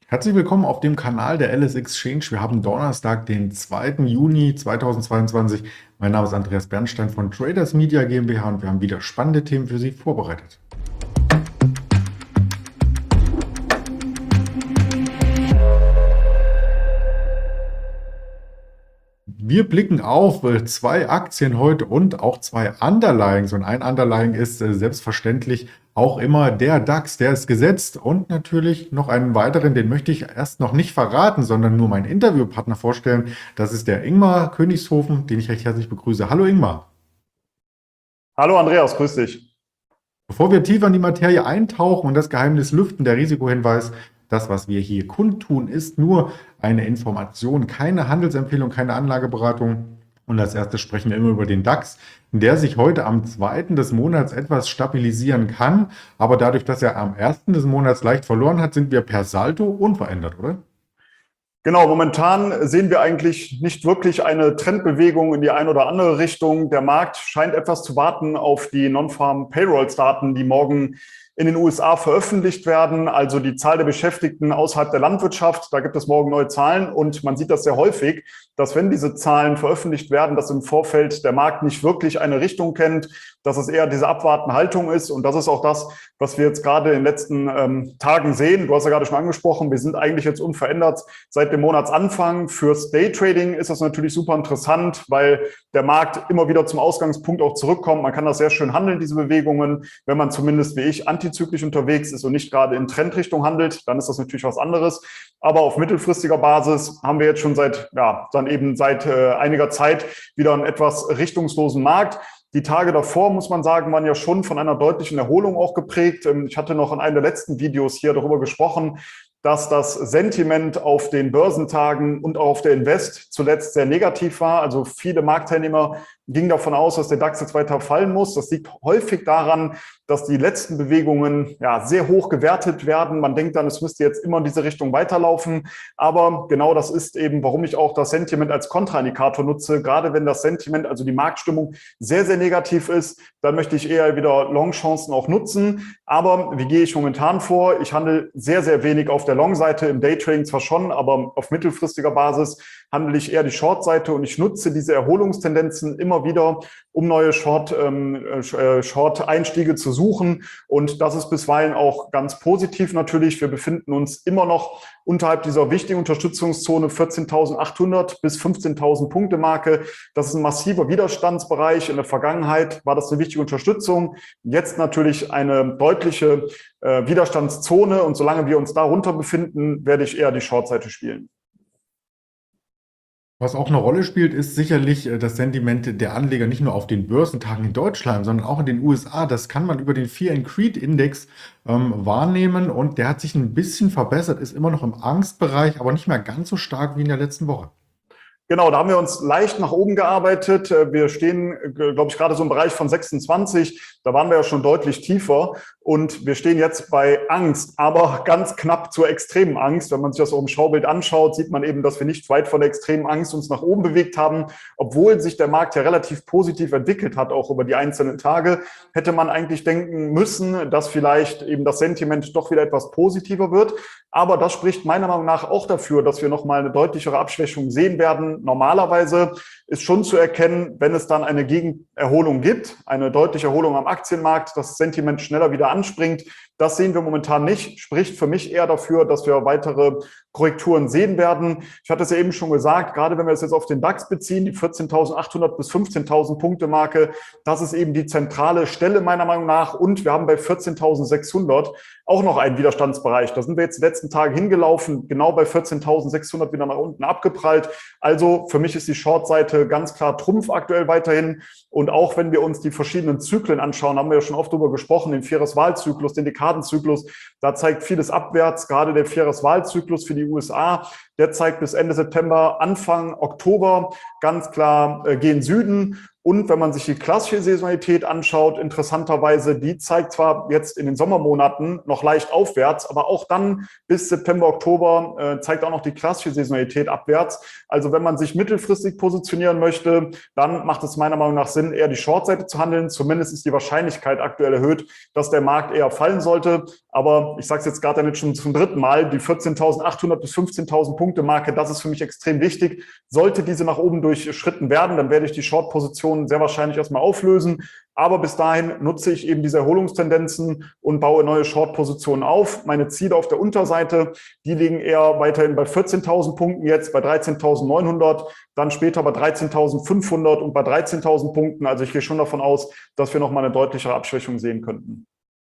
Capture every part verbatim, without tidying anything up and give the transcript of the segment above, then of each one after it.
Herzlich willkommen auf dem Kanal der L S Exchange. Wir haben Donnerstag, den zweiten Juni zweitausendzweiundzwanzig. Mein Name ist Andreas Bernstein von Traders Media GmbH und wir haben wieder spannende Themen für Sie vorbereitet. Wir blicken auf äh, zwei Aktien heute und auch zwei Underlyings. Und ein Underlying ist äh, selbstverständlich auch immer der DAX, der ist gesetzt. Und natürlich noch einen weiteren, den möchte ich erst noch nicht verraten, sondern nur meinen Interviewpartner vorstellen. Das ist der Ingmar Königshofen, den ich recht herzlich begrüße. Hallo Ingmar. Hallo Andreas, grüß dich. Bevor wir tiefer in die Materie eintauchen und das Geheimnis lüften, der Risikohinweis: Das, was wir hier kundtun, ist nur eine Information, keine Handelsempfehlung, keine Anlageberatung. Und als erstes sprechen wir immer über den DAX, der sich heute am zweiten des Monats etwas stabilisieren kann. Aber dadurch, dass er am ersten des Monats leicht verloren hat, sind wir per Saldo unverändert, oder? Genau, momentan sehen wir eigentlich nicht wirklich eine Trendbewegung in die eine oder andere Richtung. Der Markt scheint etwas zu warten auf die Non-Farm Payrolls-Daten, die morgen in den U S A veröffentlicht werden, also die Zahl der Beschäftigten außerhalb der Landwirtschaft. Da gibt es morgen neue Zahlen und man sieht das sehr häufig, dass wenn diese Zahlen veröffentlicht werden, dass im Vorfeld der Markt nicht wirklich eine Richtung kennt, dass es eher diese abwartende Haltung ist. Und das ist auch das, was wir jetzt gerade in den letzten ähm, Tagen sehen. Du hast ja gerade schon angesprochen, wir sind eigentlich jetzt unverändert seit dem Monatsanfang. Fürs Daytrading ist das natürlich super interessant, weil der Markt immer wieder zum Ausgangspunkt auch zurückkommt. Man kann das sehr schön handeln, diese Bewegungen, wenn man zumindest wie ich antizyklisch unterwegs ist und nicht gerade in Trendrichtung handelt, dann ist das natürlich was anderes. Aber auf mittelfristiger Basis haben wir jetzt schon seit, ja, dann eben seit äh, einiger Zeit wieder einen etwas richtungslosen Markt. Die Tage davor, muss man sagen, waren ja schon von einer deutlichen Erholung auch geprägt. Ich hatte noch in einem der letzten Videos hier darüber gesprochen, dass das Sentiment auf den Börsentagen und auch auf der Invest zuletzt sehr negativ war. Also viele Marktteilnehmer gingen davon aus, dass der DAX jetzt weiter fallen muss. Das liegt häufig daran, dass die letzten Bewegungen ja sehr hoch gewertet werden. Man denkt dann, es müsste jetzt immer in diese Richtung weiterlaufen. Aber genau das ist eben, warum ich auch das Sentiment als Kontraindikator nutze. Gerade wenn das Sentiment, also die Marktstimmung, sehr, sehr negativ ist, dann möchte ich eher wieder Long-Chancen auch nutzen. Aber wie gehe ich momentan vor? Ich handle sehr, sehr wenig auf der Long-Seite, im Daytrading zwar schon, aber auf mittelfristiger Basis handle ich eher die Short-Seite und ich nutze diese Erholungstendenzen immer wieder, um neue Short, ähm, äh, Short-Einstiege zu suchen. Und das ist bisweilen auch ganz positiv natürlich. Wir befinden uns immer noch unterhalb dieser wichtigen Unterstützungszone vierzehntausendachthundert bis fünfzehntausend Punkte Marke. Das ist ein massiver Widerstandsbereich. In der Vergangenheit war das eine wichtige Unterstützung. Jetzt natürlich eine deutliche äh, Widerstandszone. Und solange wir uns darunter befinden, werde ich eher die Short-Seite spielen. Was auch eine Rolle spielt, ist sicherlich äh, das Sentiment der Anleger nicht nur auf den Börsentagen in Deutschland, sondern auch in den U S A. Das kann man über den Fear and Greed Index ähm, wahrnehmen und der hat sich ein bisschen verbessert, ist immer noch im Angstbereich, aber nicht mehr ganz so stark wie in der letzten Woche. Genau, da haben wir uns leicht nach oben gearbeitet. Wir stehen, glaube ich, gerade so im Bereich von sechsundzwanzig. Da waren wir ja schon deutlich tiefer. Und wir stehen jetzt bei Angst, aber ganz knapp zur extremen Angst. Wenn man sich das auch im Schaubild anschaut, sieht man eben, dass wir nicht weit von der extremen Angst uns nach oben bewegt haben. Obwohl sich der Markt ja relativ positiv entwickelt hat, auch über die einzelnen Tage, hätte man eigentlich denken müssen, dass vielleicht eben das Sentiment doch wieder etwas positiver wird. Aber das spricht meiner Meinung nach auch dafür, dass wir nochmal eine deutlichere Abschwächung sehen werden. Normalerweise ist schon zu erkennen, wenn es dann eine Gegenerholung gibt, eine deutliche Erholung am Aktienmarkt, das Sentiment schneller wieder anspringt. Das sehen wir momentan nicht, spricht für mich eher dafür, dass wir weitere Korrekturen sehen werden. Ich hatte es ja eben schon gesagt, gerade wenn wir es jetzt auf den DAX beziehen, die vierzehntausendachthundert bis fünfzehntausend Punkte Marke, das ist eben die zentrale Stelle meiner Meinung nach. Und wir haben bei vierzehntausendsechshundert auch noch einen Widerstandsbereich. Da sind wir jetzt die letzten Tage hingelaufen, genau bei vierzehntausendsechshundert wieder nach unten abgeprallt. Also für mich ist die Short-Seite ganz klar Trumpf aktuell weiterhin. Und auch wenn wir uns die verschiedenen Zyklen anschauen, haben wir ja schon oft darüber gesprochen, den Vieres-Wahlzyklus, den Dekadenzyklus, da zeigt vieles abwärts, gerade der Vieres-Wahlzyklus für die U S A Der zeigt bis Ende September, Anfang Oktober ganz klar äh, gen Süden. Und wenn man sich die klassische Saisonalität anschaut, interessanterweise, die zeigt zwar jetzt in den Sommermonaten noch leicht aufwärts, aber auch dann bis September, Oktober äh, zeigt auch noch die klassische Saisonalität abwärts. Also wenn man sich mittelfristig positionieren möchte, dann macht es meiner Meinung nach Sinn, eher die Short-Seite zu handeln. Zumindest ist die Wahrscheinlichkeit aktuell erhöht, dass der Markt eher fallen sollte. Aber ich sage es jetzt gerade damit schon zum dritten Mal, die vierzehntausendachthundert bis fünfzehntausend Punkte Marke, das ist für mich extrem wichtig. Sollte diese nach oben durchschritten werden, dann werde ich die Short-Position sehr wahrscheinlich erstmal auflösen. Aber bis dahin nutze ich eben diese Erholungstendenzen und baue neue Short-Positionen auf. Meine Ziele auf der Unterseite, die liegen eher weiterhin bei vierzehntausend Punkten, jetzt bei dreizehntausendneunhundert, dann später bei dreizehntausendfünfhundert und bei dreizehntausend Punkten. Also ich gehe schon davon aus, dass wir nochmal eine deutlichere Abschwächung sehen könnten.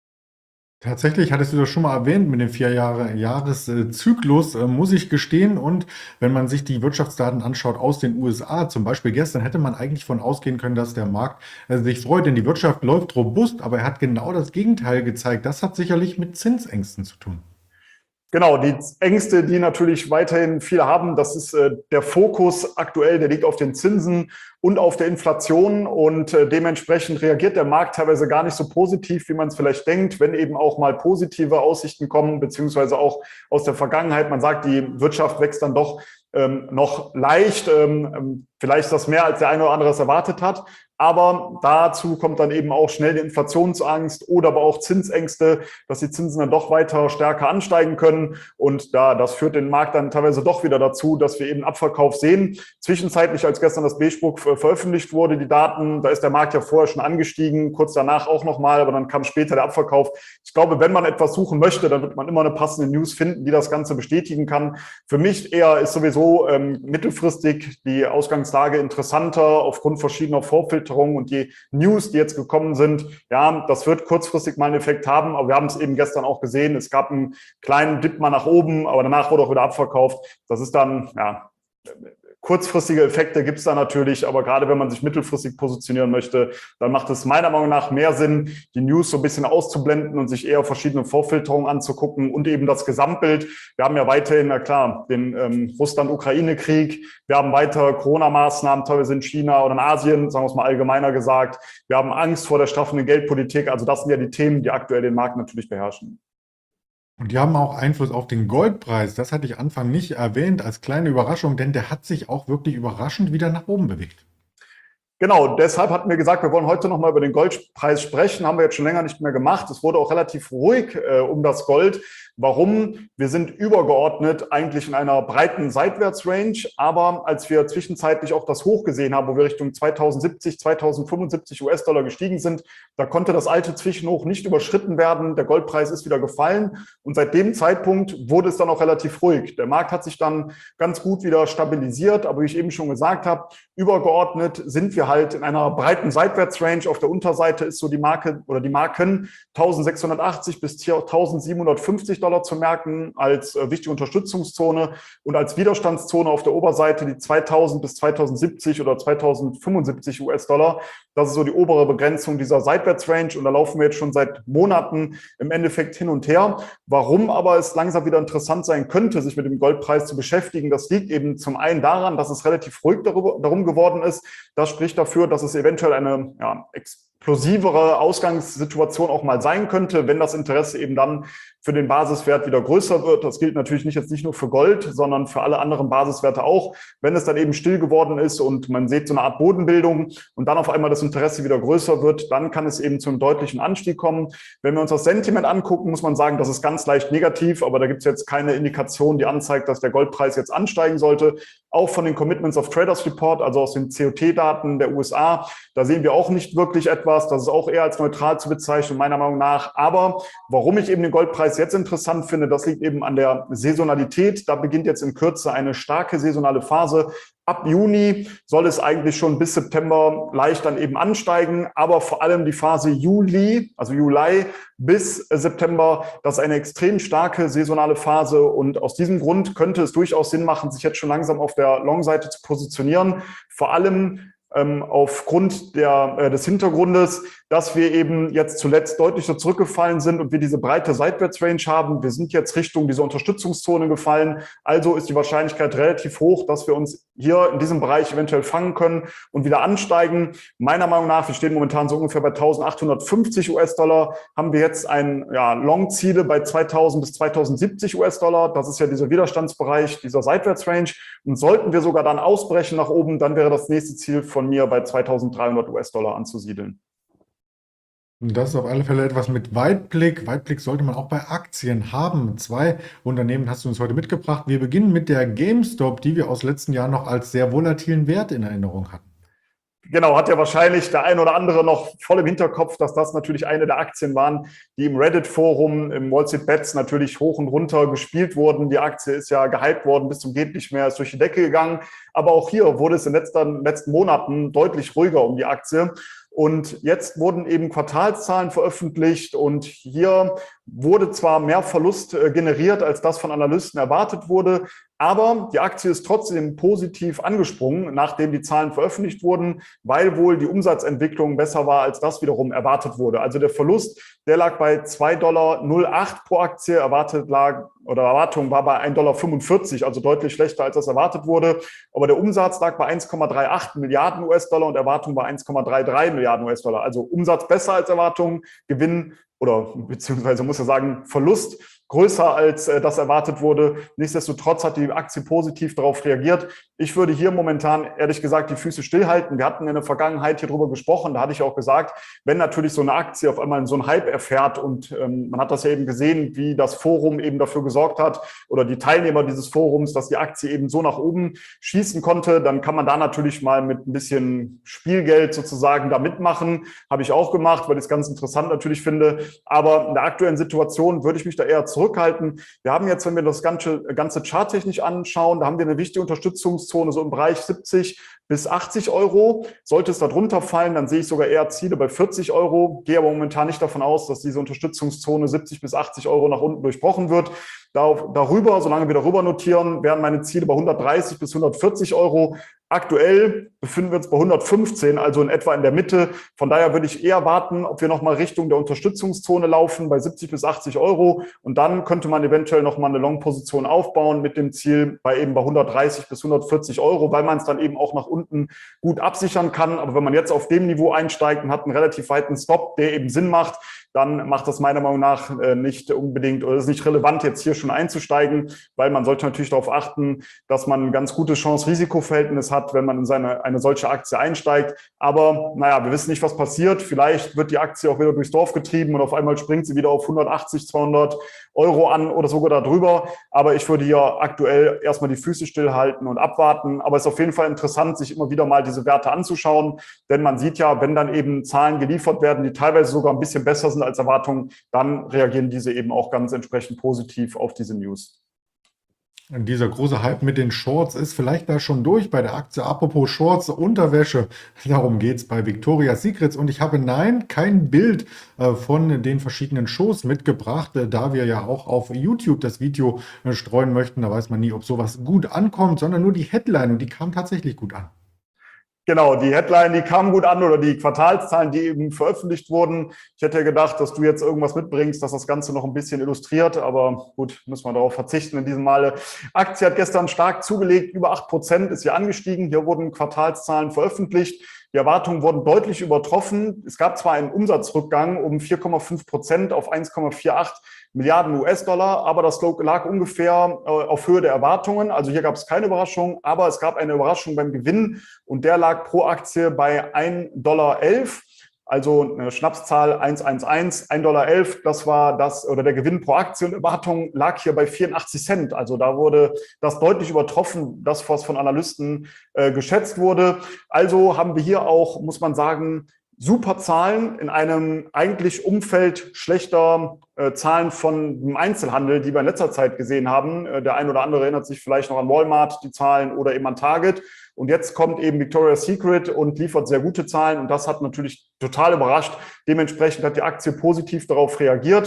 Tatsächlich hattest du das schon mal erwähnt mit dem Vier-Jahres-Zyklus, äh, muss ich gestehen. Und wenn man sich die Wirtschaftsdaten anschaut aus den U S A, zum Beispiel gestern, hätte man eigentlich von ausgehen können, dass der Markt äh, sich freut, denn die Wirtschaft läuft robust, aber er hat genau das Gegenteil gezeigt. Das hat sicherlich mit Zinsängsten zu tun. Genau, die Ängste, die natürlich weiterhin viele haben, das ist äh, der Fokus aktuell, der liegt auf den Zinsen und auf der Inflation und äh, dementsprechend reagiert der Markt teilweise gar nicht so positiv, wie man es vielleicht denkt, wenn eben auch mal positive Aussichten kommen, beziehungsweise auch aus der Vergangenheit. Man sagt, die Wirtschaft wächst dann doch ähm, noch leicht, ähm, vielleicht ist das mehr, als der eine oder andere es erwartet hat. Aber dazu kommt dann eben auch schnell die Inflationsangst oder aber auch Zinsängste, dass die Zinsen dann doch weiter stärker ansteigen können. Und da, das führt den Markt dann teilweise doch wieder dazu, dass wir eben Abverkauf sehen. Zwischenzeitlich, als gestern das Beige-Book veröffentlicht wurde, die Daten, da ist der Markt ja vorher schon angestiegen, kurz danach auch nochmal, aber dann kam später der Abverkauf. Ich glaube, wenn man etwas suchen möchte, dann wird man immer eine passende News finden, die das Ganze bestätigen kann. Für mich eher ist sowieso ähm, mittelfristig die Ausgangslage interessanter aufgrund verschiedener Vorfilterungen und die News, die jetzt gekommen sind. Ja, das wird kurzfristig mal einen Effekt haben, aber wir haben es eben gestern auch gesehen. Es gab einen kleinen Dip mal nach oben, aber danach wurde auch wieder abverkauft. Das ist dann, ja, kurzfristige Effekte gibt es da natürlich, aber gerade wenn man sich mittelfristig positionieren möchte, dann macht es meiner Meinung nach mehr Sinn, die News so ein bisschen auszublenden und sich eher verschiedene Vorfilterungen anzugucken und eben das Gesamtbild. Wir haben ja weiterhin, na klar, den ähm, Russland-Ukraine-Krieg, wir haben weiter Corona-Maßnahmen, teilweise in China oder in Asien, sagen wir es mal allgemeiner gesagt. Wir haben Angst vor der straffenden Geldpolitik, also das sind ja die Themen, die aktuell den Markt natürlich beherrschen. Und die haben auch Einfluss auf den Goldpreis. Das hatte ich Anfang nicht erwähnt als kleine Überraschung, denn der hat sich auch wirklich überraschend wieder nach oben bewegt. Genau, deshalb hatten wir gesagt, wir wollen heute nochmal über den Goldpreis sprechen. Haben wir jetzt schon länger nicht mehr gemacht. Es wurde auch relativ ruhig äh, um das Gold. Warum? Wir sind übergeordnet eigentlich in einer breiten Seitwärtsrange, aber als wir zwischenzeitlich auch das Hoch gesehen haben, wo wir Richtung zweitausendsiebzig, zweitausendfünfundsiebzig US-Dollar gestiegen sind, da konnte das alte Zwischenhoch nicht überschritten werden. Der Goldpreis ist wieder gefallen und seit dem Zeitpunkt wurde es dann auch relativ ruhig. Der Markt hat sich dann ganz gut wieder stabilisiert, aber wie ich eben schon gesagt habe, übergeordnet sind wir halt in einer breiten Seitwärtsrange. Auf der Unterseite ist so die Marke oder die Marken eintausendsechshundertachtzig bis eintausendsiebenhundertfünfzig Dollar zu merken als äh, wichtige Unterstützungszone und als Widerstandszone auf der Oberseite die zweitausend bis zweitausendsiebzig oder zweitausendfünfundsiebzig US-Dollar. Das ist so die obere Begrenzung dieser Seitwärtsrange und da laufen wir jetzt schon seit Monaten im Endeffekt hin und her. Warum aber es langsam wieder interessant sein könnte, sich mit dem Goldpreis zu beschäftigen, das liegt eben zum einen daran, dass es relativ ruhig darüber, darum geworden ist. Das spricht dafür, dass es eventuell eine ja, explosivere Ausgangssituation auch mal sein könnte, wenn das Interesse eben dann für den Basiswert wieder größer wird. Das gilt natürlich nicht jetzt nicht nur für Gold, sondern für alle anderen Basiswerte auch. Wenn es dann eben still geworden ist und man sieht so eine Art Bodenbildung und dann auf einmal das Interesse wieder größer wird, dann kann es eben zu einem deutlichen Anstieg kommen. Wenn wir uns das Sentiment angucken, muss man sagen, das ist ganz leicht negativ, aber da gibt es jetzt keine Indikation, die anzeigt, dass der Goldpreis jetzt ansteigen sollte. Auch von den Commitments of Traders Report, also aus den C O T-Daten der U S A, da sehen wir auch nicht wirklich etwas. Das ist auch eher als neutral zu bezeichnen, meiner Meinung nach. Aber warum ich eben den Goldpreis jetzt interessant finde, das liegt eben an der Saisonalität. Da beginnt jetzt in Kürze eine starke saisonale Phase. Ab Juni soll es eigentlich schon bis September leicht dann eben ansteigen, aber vor allem die Phase Juli, also Juli bis September, das ist eine extrem starke saisonale Phase und aus diesem Grund könnte es durchaus Sinn machen, sich jetzt schon langsam auf der Long-Seite zu positionieren. Vor allem ähm, aufgrund der, äh, des Hintergrundes, dass wir eben jetzt zuletzt deutlicher zurückgefallen sind und wir diese breite Seitwärtsrange haben. Wir sind jetzt Richtung dieser Unterstützungszone gefallen. Also ist die Wahrscheinlichkeit relativ hoch, dass wir uns hier in diesem Bereich eventuell fangen können und wieder ansteigen. Meiner Meinung nach, wir stehen momentan so ungefähr bei eintausendachthundertfünfzig US-Dollar, haben wir jetzt ein ja, Long-Ziele bei zweitausend bis zweitausendsiebzig US-Dollar. Das ist ja dieser Widerstandsbereich dieser Seitwärtsrange. Und sollten wir sogar dann ausbrechen nach oben, dann wäre das nächste Ziel von mir bei zweitausenddreihundert US-Dollar anzusiedeln. Das ist auf alle Fälle etwas mit Weitblick. Weitblick sollte man auch bei Aktien haben. Zwei Unternehmen hast du uns heute mitgebracht. Wir beginnen mit der GameStop, die wir aus letzten Jahren noch als sehr volatilen Wert in Erinnerung hatten. Genau, hat ja wahrscheinlich der ein oder andere noch voll im Hinterkopf, dass das natürlich eine der Aktien waren, die im Reddit-Forum, im Wall Street Bets natürlich hoch und runter gespielt wurden. Die Aktie ist ja gehypt worden, bis zum geht nicht mehr, ist durch die Decke gegangen. Aber auch hier wurde es in den letzten, letzten Monaten deutlich ruhiger um die Aktie. Und jetzt wurden eben Quartalszahlen veröffentlicht und hier wurde zwar mehr Verlust generiert, als das von Analysten erwartet wurde, aber die Aktie ist trotzdem positiv angesprungen, nachdem die Zahlen veröffentlicht wurden, weil wohl die Umsatzentwicklung besser war, als das wiederum erwartet wurde. Also der Verlust, der lag bei zwei Komma null acht Dollar pro Aktie, erwartet lag oder Erwartung war bei ein Komma fünfundvierzig Dollar, also deutlich schlechter, als das erwartet wurde. Aber der Umsatz lag bei eins Komma achtunddreißig Milliarden US-Dollar und Erwartung bei eins Komma dreiunddreißig Milliarden US-Dollar. Also Umsatz besser als Erwartung, Gewinn oder beziehungsweise muss ich sagen Verlust größer als äh, das erwartet wurde. Nichtsdestotrotz hat die Aktie positiv darauf reagiert. Ich würde hier momentan, ehrlich gesagt, die Füße stillhalten. Wir hatten in der Vergangenheit hier drüber gesprochen. Da hatte ich auch gesagt, wenn natürlich so eine Aktie auf einmal so einen Hype erfährt und ähm, man hat das ja eben gesehen, wie das Forum eben dafür gesorgt hat oder die Teilnehmer dieses Forums, dass die Aktie eben so nach oben schießen konnte, dann kann man da natürlich mal mit ein bisschen Spielgeld sozusagen da mitmachen. Habe ich auch gemacht, weil ich es ganz interessant natürlich finde. Aber in der aktuellen Situation würde ich mich da eher zurückhalten. Wir haben jetzt, wenn wir das ganze, ganze charttechnisch anschauen, da haben wir eine wichtige Unterstützungszone so im Bereich siebzig bis achtzig Euro. Sollte es da drunter fallen, dann sehe ich sogar eher Ziele bei vierzig Euro. Gehe aber momentan nicht davon aus, dass diese Unterstützungszone siebzig bis achtzig Euro nach unten durchbrochen wird. Darüber, solange wir darüber notieren, wären meine Ziele bei hundertdreißig bis hundertvierzig Euro. Aktuell befinden wir uns bei hundertfünfzehn, also in etwa in der Mitte. Von daher würde ich eher warten, ob wir nochmal Richtung der Unterstützungszone laufen bei siebzig bis achtzig Euro. Und dann könnte man eventuell nochmal eine Long-Position aufbauen mit dem Ziel bei eben bei hundertdreißig bis hundertvierzig Euro, weil man es dann eben auch nach unten gut absichern kann. Aber wenn man jetzt auf dem Niveau einsteigt und hat einen relativ weiten Stop, der eben Sinn macht, dann macht das meiner Meinung nach nicht unbedingt oder ist nicht relevant, jetzt hier schon einzusteigen, weil man sollte natürlich darauf achten, dass man ein ganz gutes Chance-Risiko-Verhältnis hat, wenn man in seine, eine solche Aktie einsteigt. Aber naja, wir wissen nicht, was passiert. Vielleicht wird die Aktie auch wieder durchs Dorf getrieben und auf einmal springt sie wieder auf hundertachtzig, zweihundert Euro an oder sogar darüber. Aber ich würde hier aktuell erstmal die Füße stillhalten und abwarten. Aber es ist auf jeden Fall interessant, sich immer wieder mal diese Werte anzuschauen, denn man sieht ja, wenn dann eben Zahlen geliefert werden, die teilweise sogar ein bisschen besser sind als Erwartungen, dann reagieren diese eben auch ganz entsprechend positiv auf diese News. Dieser große Hype mit den Shorts ist vielleicht da schon durch bei der Aktie. Apropos Shorts, Unterwäsche, darum geht es bei Victoria's Secrets. Und ich habe, nein, kein Bild äh, von den verschiedenen Shows mitgebracht, äh, da wir ja auch auf YouTube das Video äh, streuen möchten. Da weiß man nie, ob sowas gut ankommt, sondern nur die Headline. Und die kam tatsächlich gut an. Genau, die Headline, die kamen gut an oder die Quartalszahlen, die eben veröffentlicht wurden. Ich hätte ja gedacht, dass du jetzt irgendwas mitbringst, das das Ganze noch ein bisschen illustriert, aber gut, müssen wir darauf verzichten in diesem Male. Aktie hat gestern stark zugelegt, über acht Prozent ist hier angestiegen. Hier wurden Quartalszahlen veröffentlicht. Die Erwartungen wurden deutlich übertroffen. Es gab zwar einen Umsatzrückgang um vier Komma fünf Prozent auf eins Komma achtzig Milliarden US-Dollar, aber das lag ungefähr äh, auf Höhe der Erwartungen. Also hier gab es keine Überraschung, aber es gab eine Überraschung beim Gewinn und der lag pro Aktie bei ein Komma elf Dollar. Also eine Schnapszahl eins Komma elf, ein Komma elf Dollar, das war das, oder der Gewinn pro Aktie und Erwartung lag hier bei vierundachtzig Cent. Also da wurde das deutlich übertroffen, das, was von Analysten äh, geschätzt wurde. Also haben wir hier auch, muss man sagen, super Zahlen in einem eigentlich Umfeld schlechter äh, Zahlen von dem Einzelhandel, die wir in letzter Zeit gesehen haben. Äh, der ein oder andere erinnert sich vielleicht noch an Walmart, die Zahlen, oder eben an Target. Und jetzt kommt eben Victoria's Secret und liefert sehr gute Zahlen. Und das hat natürlich total überrascht. Dementsprechend hat die Aktie positiv darauf reagiert.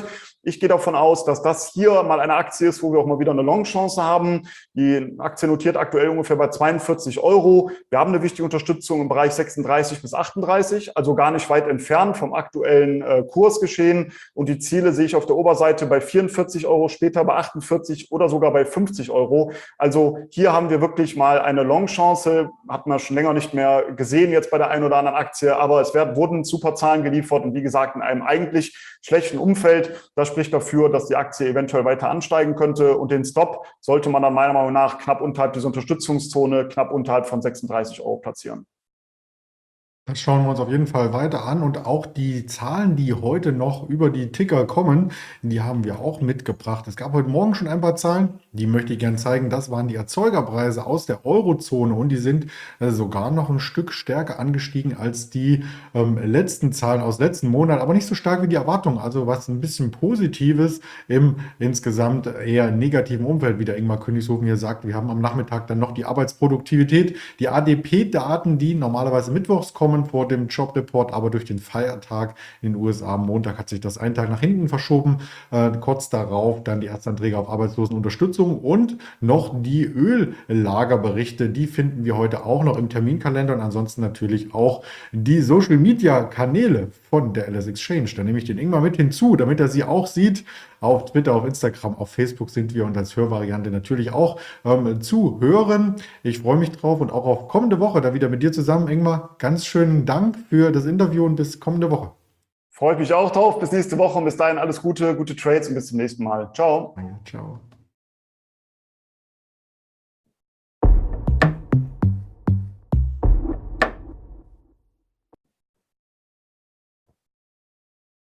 Ich gehe davon aus, dass das hier mal eine Aktie ist, wo wir auch mal wieder eine Long-Chance haben. Die Aktie notiert aktuell ungefähr bei zweiundvierzig Euro. Wir haben eine wichtige Unterstützung im Bereich sechsunddreißig bis achtunddreißig, also gar nicht weit entfernt vom aktuellen äh, Kursgeschehen. Und die Ziele sehe ich auf der Oberseite bei vierundvierzig Euro, später bei achtundvierzig oder sogar bei fünfzig Euro. Also hier haben wir wirklich mal eine Long-Chance. Hat man schon länger nicht mehr gesehen jetzt bei der einen oder anderen Aktie, aber es werden, wurden super Zahlen geliefert und wie gesagt in einem eigentlich schlechten Umfeld. Das spricht dafür, dass die Aktie eventuell weiter ansteigen könnte und den Stop sollte man dann meiner Meinung nach knapp unterhalb dieser Unterstützungszone, knapp unterhalb von sechsunddreißig Euro platzieren. Das schauen wir uns auf jeden Fall weiter an und auch die Zahlen, die heute noch über die Ticker kommen, die haben wir auch mitgebracht. Es gab heute Morgen schon ein paar Zahlen, die möchte ich gerne zeigen. Das waren die Erzeugerpreise aus der Eurozone und die sind äh, sogar noch ein Stück stärker angestiegen als die ähm, letzten Zahlen aus letzten Monat, aber nicht so stark wie die Erwartungen. Also was ein bisschen Positives im insgesamt eher negativen Umfeld, wie der Ingmar Königshofen hier sagt. Wir haben am Nachmittag dann noch die Arbeitsproduktivität, die A D P-Daten, die normalerweise mittwochs kommen vor dem Jobreport, aber durch den Feiertag in den U S A am Montag hat sich das einen Tag nach hinten verschoben. Äh, kurz darauf dann die Erstanträge auf Arbeitslosenunterstützung und noch die Öllagerberichte, die finden wir heute auch noch im Terminkalender und ansonsten natürlich auch die Social-Media-Kanäle von der L S Exchange. Da nehme ich den Ingmar mit hinzu, damit er sie auch sieht. Auf Twitter, auf Instagram, auf Facebook sind wir und als Hörvariante natürlich auch ähm, zu hören. Ich freue mich drauf und auch auf kommende Woche da wieder mit dir zusammen, Ingmar. Ganz schönen Dank für das Interview und bis kommende Woche. Freue mich auch drauf. Bis nächste Woche und bis dahin alles Gute, gute Trades und bis zum nächsten Mal. Ciao. Danke, ciao.